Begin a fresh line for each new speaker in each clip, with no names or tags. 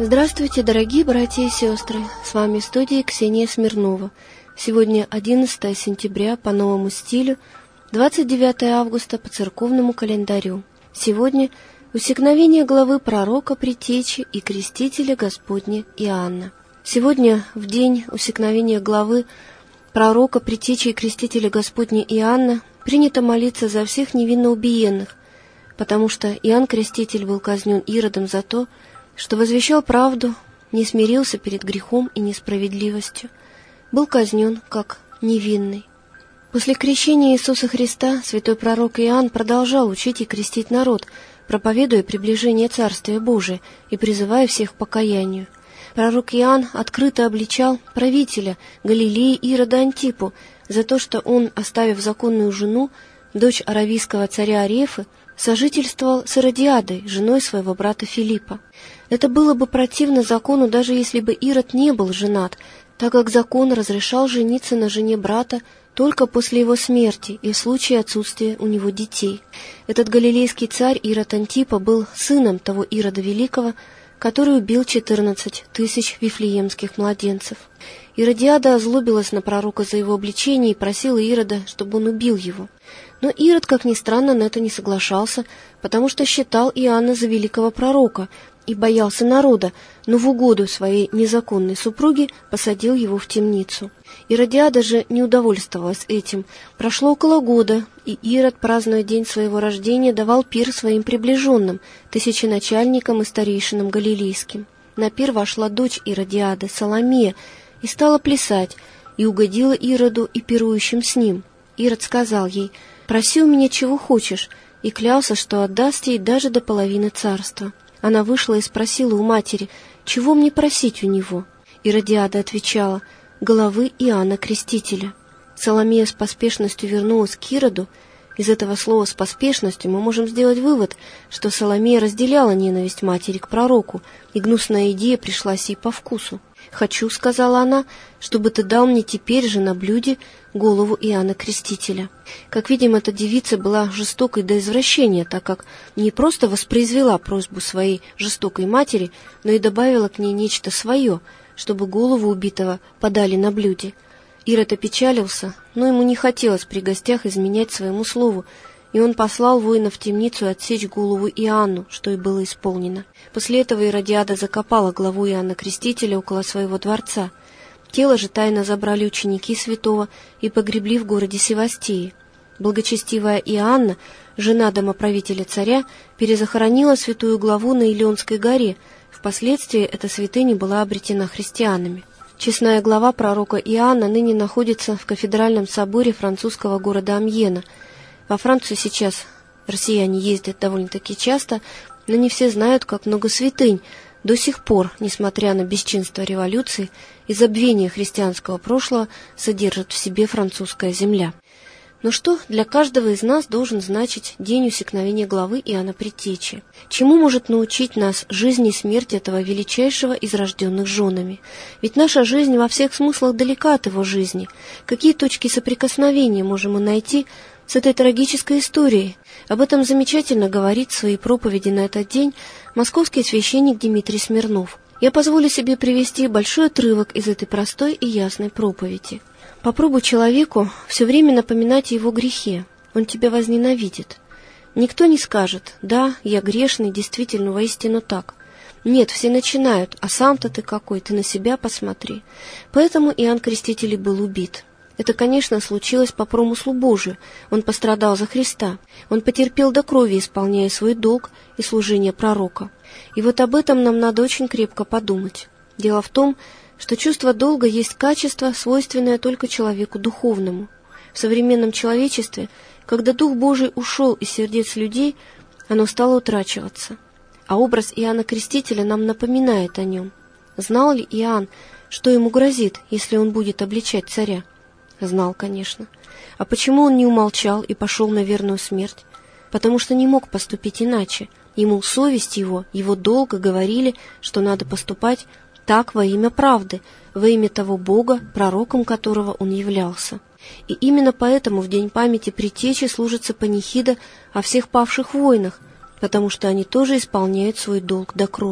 Здравствуйте, дорогие братья и сестры! С вами в студии Ксения Смирнова. Сегодня 11 сентября по новому стилю, 29 августа по церковному календарю. Сегодня усекновение главы пророка, предтечи и крестителя Господня Иоанна. Сегодня, в день усекновения главы пророка, предтечи и крестителя Господня Иоанна, принято молиться за всех невинно убиенных, потому что Иоанн Креститель был казнен Иродом за то, что возвещал правду, не смирился перед грехом и несправедливостью, был казнен как невинный. После крещения Иисуса Христа святой пророк Иоанн продолжал учить и крестить народ, проповедуя приближение Царствия Божия и призывая всех к покаянию. Пророк Иоанн открыто обличал правителя Галилеи Ирода Антипу за то, что он, оставив законную жену, дочь аравийского царя Арефы, сожительствовал с Иродиадой, женой своего брата Филиппа. Это было бы противно закону, даже если бы Ирод не был женат, так как закон разрешал жениться на жене брата только после его смерти и в случае отсутствия у него детей. Этот галилейский царь Ирод Антипа был сыном того Ирода Великого, который убил 14 тысяч вифлеемских младенцев. Иродиада озлобилась на пророка за его обличение и просила Ирода, чтобы он убил его. Но Ирод, как ни странно, на это не соглашался, потому что считал Иоанна за великого пророка и боялся народа, но в угоду своей незаконной супруге посадил его в темницу. Иродиада же не удовольствовалась этим. Прошло около года, и Ирод, празднуя день своего рождения, давал пир своим приближенным, тысяченачальникам и старейшинам галилейским. На пир вошла дочь Иродиады, Саломея, и стала плясать, и угодила Ироду и пирующим с ним. Ирод сказал ей: «Проси у меня чего хочешь», и клялся, что отдаст ей даже до половины царства. Она вышла и спросила у матери: «Чего мне просить у него?» Иродиада отвечала: «Головы Иоанна Крестителя». Саломея с поспешностью вернулась к Ироду. Из этого слова «с поспешностью» мы можем сделать вывод, что Саломея разделяла ненависть матери к пророку, и гнусная идея пришлась ей по вкусу. «Хочу, — сказала она, — чтобы ты дал мне теперь же на блюде голову Иоанна Крестителя». Как видим, эта девица была жестокой до извращения, так как не просто воспроизвела просьбу своей жестокой матери, но и добавила к ней нечто свое, чтобы голову убитого подали на блюде. Ирод опечалился, но ему не хотелось при гостях изменять своему слову, и он послал воина в темницу отсечь голову Иоанну, что и было исполнено. После этого Иродиада закопала главу Иоанна Крестителя около своего дворца. Тело же тайно забрали ученики святого и погребли в городе Севастии. Благочестивая Иоанна, жена домоправителя царя, перезахоронила святую главу на Илионской горе. Впоследствии эта святыня была обретена христианами. Честная глава пророка Иоанна ныне находится в кафедральном соборе французского города Амьена. Во Францию сейчас россияне ездят довольно-таки часто, но не все знают, как много святынь до сих пор, несмотря на бесчинство революции и забвение христианского прошлого, содержит в себе французская земля. Но что для каждого из нас должен значить день усекновения главы Иоанна Предтечи? Чему может научить нас жизнь и смерть этого величайшего из рожденных женами? Ведь наша жизнь во всех смыслах далека от его жизни. Какие точки соприкосновения можем мы найти с этой трагической историей? Об этом замечательно говорит в своей проповеди на этот день московский священник Дмитрий Смирнов. Я позволю себе привести большой отрывок из этой простой и ясной проповеди. Попробуй человеку все время напоминать о его грехе, он тебя возненавидит. Никто не скажет: «Да, я грешный, действительно, воистину так». Нет, все начинают: «А сам-то ты какой, ты на себя посмотри». Поэтому Иоанн Креститель был убит. Это, конечно, случилось по промыслу Божию. Он пострадал за Христа. Он потерпел до крови, исполняя свой долг и служение пророка. И вот об этом нам надо очень крепко подумать. Дело в том, что чувство долга есть качество, свойственное только человеку духовному. В современном человечестве, когда Дух Божий ушел из сердец людей, оно стало утрачиваться. А образ Иоанна Крестителя нам напоминает о нем. Знал ли Иоанн, что ему грозит, если он будет обличать царя? Знал, конечно. А почему он не умолчал и пошел на верную смерть? Потому что не мог поступить иначе. Ему совесть его долго говорили, что надо поступать так во имя правды, во имя того Бога, пророком которого он являлся. И именно поэтому в день памяти Предтечи служится панихида о всех павших воинах, потому что они тоже исполняют свой долг до крови.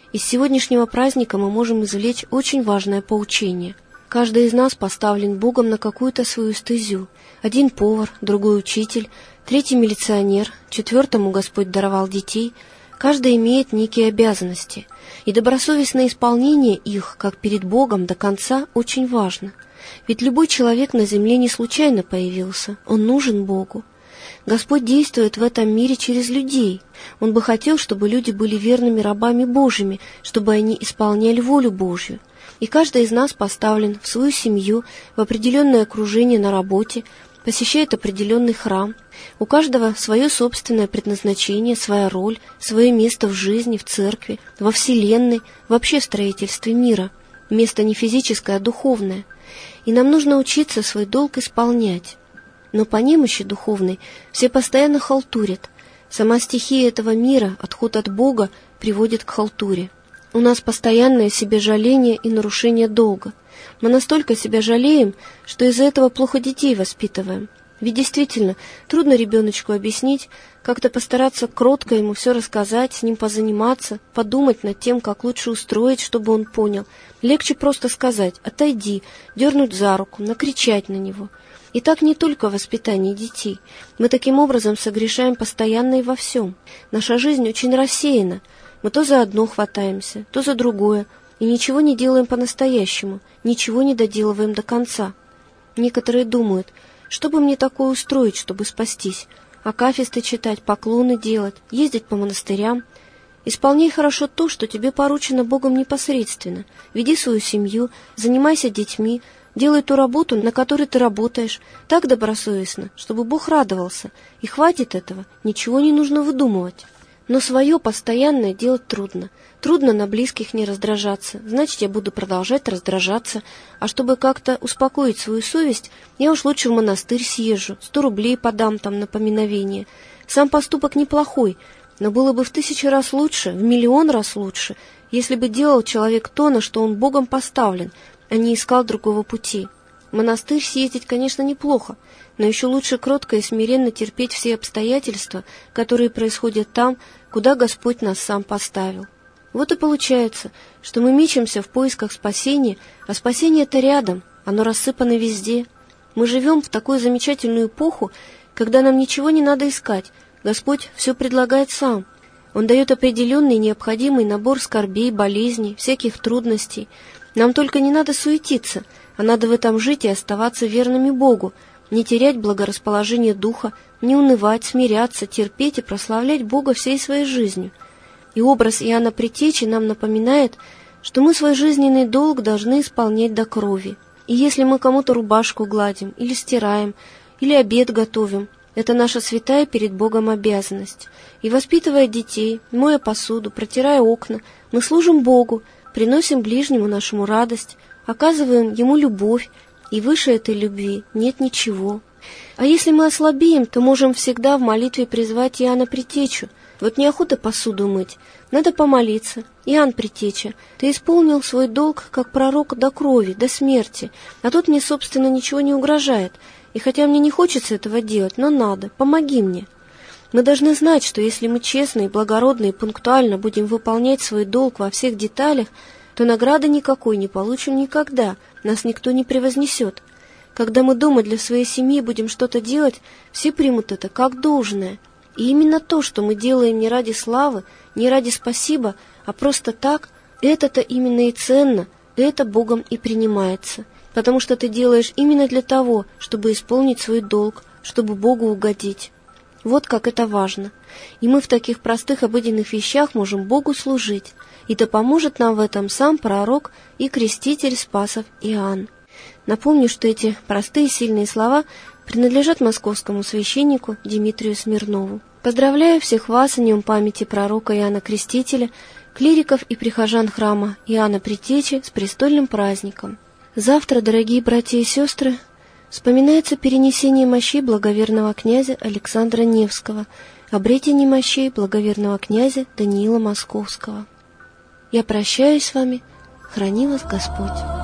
Из сегодняшнего праздника мы можем извлечь очень важное поучение. Каждый из нас поставлен Богом на какую-то свою стезю. Один повар, другой учитель, третий милиционер, четвертому Господь даровал детей. Каждый имеет некие обязанности, и добросовестное исполнение их, как перед Богом, до конца очень важно. Ведь любой человек на земле не случайно появился, он нужен Богу. Господь действует в этом мире через людей. Он бы хотел, чтобы люди были верными рабами Божьими, чтобы они исполняли волю Божью. И каждый из нас поставлен в свою семью, в определенное окружение на работе, посещает определенный храм. У каждого свое собственное предназначение, своя роль, свое место в жизни, в церкви, во вселенной, вообще в строительстве мира. Место не физическое, а духовное. И нам нужно учиться свой долг исполнять. Но по немощи духовной все постоянно халтурят. Сама стихия этого мира, отход от Бога, приводит к халтуре. У нас постоянное себежаление и нарушение долга. Мы настолько себя жалеем, что из-за этого плохо детей воспитываем. Ведь действительно, трудно ребеночку объяснить, как-то постараться кротко ему все рассказать, с ним позаниматься, подумать над тем, как лучше устроить, чтобы он понял. Легче просто сказать «отойди», дернуть за руку, накричать на него. И так не только в воспитании детей. Мы таким образом согрешаем постоянно и во всем. Наша жизнь очень рассеяна. Мы то за одно хватаемся, то за другое, и ничего не делаем по-настоящему, ничего не доделываем до конца. Некоторые думают, что бы мне такое устроить, чтобы спастись? Акафисты читать, поклоны делать, ездить по монастырям. Исполняй хорошо то, что тебе поручено Богом непосредственно. Веди свою семью, занимайся детьми, делай ту работу, на которой ты работаешь, так добросовестно, чтобы Бог радовался. И хватит этого, ничего не нужно выдумывать. Но свое постоянное делать трудно. Трудно на близких не раздражаться, значит, я буду продолжать раздражаться. А чтобы как-то успокоить свою совесть, я уж лучше в монастырь съезжу, 100 рублей подам там на поминовение. Сам поступок неплохой, но было бы в 1000 раз лучше, в 1 000 000 раз лучше, если бы делал человек то, на что он Богом поставлен, а не искал другого пути. В монастырь съездить, конечно, неплохо, но еще лучше кротко и смиренно терпеть все обстоятельства, которые происходят там, куда Господь нас сам поставил. Вот и получается, что мы мечемся в поисках спасения, а спасение-то рядом, оно рассыпано везде. Мы живем в такую замечательную эпоху, когда нам ничего не надо искать, Господь все предлагает сам. Он дает определенный необходимый набор скорбей, болезней, всяких трудностей. Нам только не надо суетиться, а надо в этом жить и оставаться верными Богу, не терять благорасположение духа, не унывать, смиряться, терпеть и прославлять Бога всей своей жизнью. И образ Иоанна Предтечи нам напоминает, что мы свой жизненный долг должны исполнять до крови. И если мы кому-то рубашку гладим, или стираем, или обед готовим, это наша святая перед Богом обязанность. И воспитывая детей, моя посуду, протирая окна, мы служим Богу, приносим ближнему нашему радость, оказываем ему любовь, и выше этой любви нет ничего. А если мы ослабеем, то можем всегда в молитве призвать Иоанна Предтечу. Вот неохота посуду мыть, надо помолиться. Иоанн Предтеча, ты исполнил свой долг как пророк до крови, до смерти, а тут мне, собственно, ничего не угрожает. И хотя мне не хочется этого делать, но надо, помоги мне. Мы должны знать, что если мы честно и благородно и пунктуально будем выполнять свой долг во всех деталях, то награды никакой не получим никогда, нас никто не превознесет. Когда мы дома для своей семьи будем что-то делать, все примут это как должное. И именно то, что мы делаем не ради славы, не ради спасибо, а просто так, это-то именно и ценно, это Богом и принимается. Потому что ты делаешь именно для того, чтобы исполнить свой долг, чтобы Богу угодить. Вот как это важно. И мы в таких простых обыденных вещах можем Богу служить. И да поможет нам в этом сам пророк и креститель Спасов Иоанн. Напомню, что эти простые сильные слова принадлежат московскому священнику Дмитрию Смирнову. Поздравляю всех вас о днем памяти пророка Иоанна Крестителя, клириков и прихожан храма Иоанна Предтечи с престольным праздником. Завтра, дорогие братья и сестры, вспоминается перенесение мощей благоверного князя Александра Невского, обретение мощей благоверного князя Даниила Московского. Я прощаюсь с вами, храни вас Господь.